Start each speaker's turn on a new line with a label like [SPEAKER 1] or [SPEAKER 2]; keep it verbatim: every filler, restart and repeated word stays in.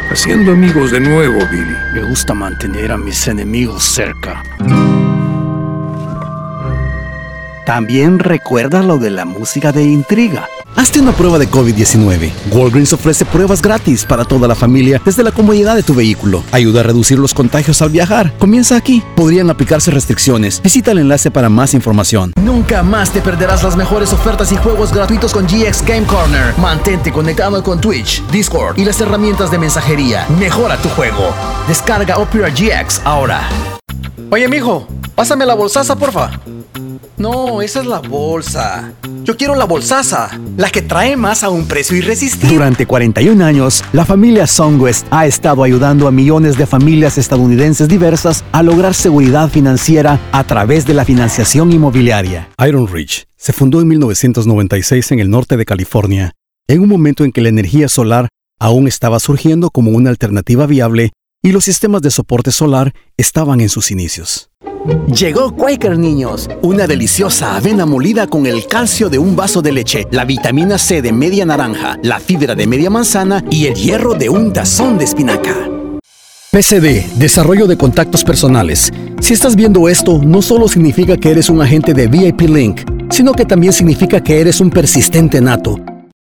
[SPEAKER 1] Haciendo amigos de nuevo, Billy.
[SPEAKER 2] Me gusta mantener a mis enemigos cerca. También recuerda lo de la música de intriga.
[SPEAKER 3] Hazte una prueba de COVID diecinueve. Walgreens ofrece pruebas gratis para toda la familia desde la comodidad de tu vehículo. Ayuda a reducir los contagios al viajar. Comienza aquí. Podrían aplicarse restricciones. Visita el enlace para más información. Nunca más te perderás las mejores ofertas y juegos gratuitos con G X Game Corner. Mantente conectado con Twitch, Discord y las herramientas de mensajería. Mejora tu juego. Descarga Opera G X ahora.
[SPEAKER 4] Oye, mijo, pásame la bolsaza, porfa. No, esa es la bolsa. Yo quiero la bolsaza, la que trae más a un precio irresistible.
[SPEAKER 3] Durante cuarenta y un años, la familia Songwest ha estado ayudando a millones de familias estadounidenses diversas a lograr seguridad financiera a través de la financiación inmobiliaria. Iron Ridge se fundó en mil novecientos noventa y seis en el norte de California, en un momento en que la energía solar aún estaba surgiendo como una alternativa viable y los sistemas de soporte solar estaban en sus inicios. Llegó Quaker, niños, una deliciosa avena molida con el calcio de un vaso de leche, la vitamina C de media naranja, la fibra de media manzana y el hierro de un tazón de espinaca. P C D, Desarrollo de Contactos Personales. Si estás viendo esto, no solo significa que eres un agente de V I P Link, sino que también significa que eres un persistente nato,